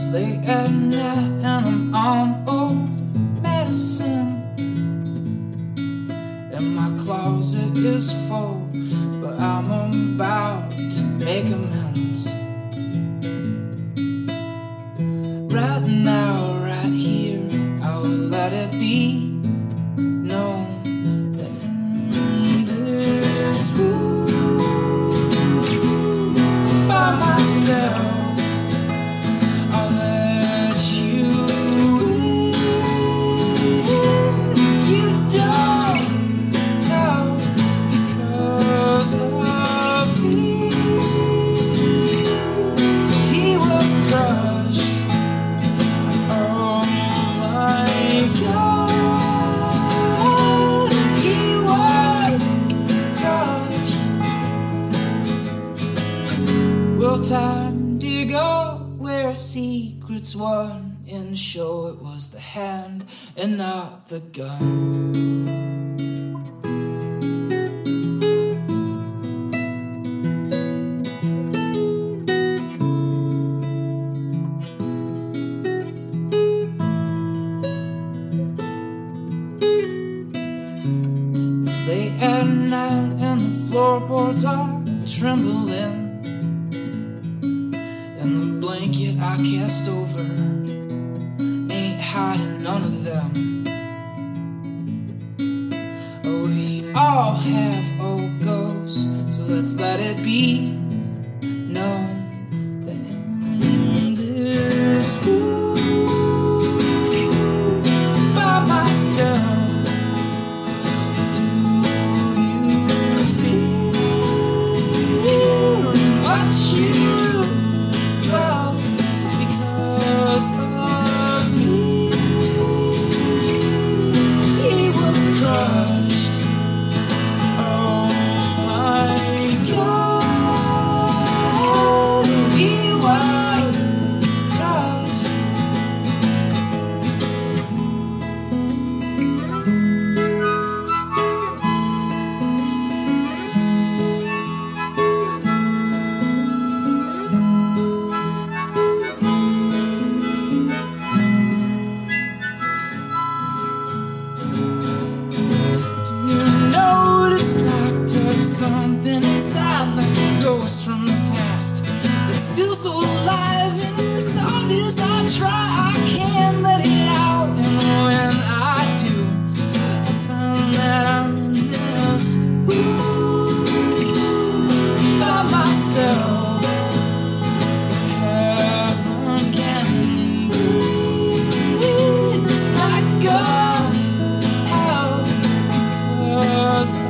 late at night and I'm on old medicine, and my closet is full, but I'm about to make amends. Right now, right here, I will let it be known that in this room by myself, I'll let you in. If you don't tell, because of me, he was crushed. Oh my God, he was crushed. Will time dig up where secrets won and show it was the hand and not the gun? It's late at night and the floorboards are trembling, and the blanket I cast over ain't hiding none of them. Oh, we all have old ghosts, so let's let it be known that in this room by myself, do you feel what you felt? Because of me, he was crushed. Oh my God, he was crushed. You notice like there's something inside, like a ghost from the past, that's still so alive. And as hard as I try, I can't let it out. And when I do, I find that I'm in this room by myself. Heaven can breathe just like a hell. 'Cause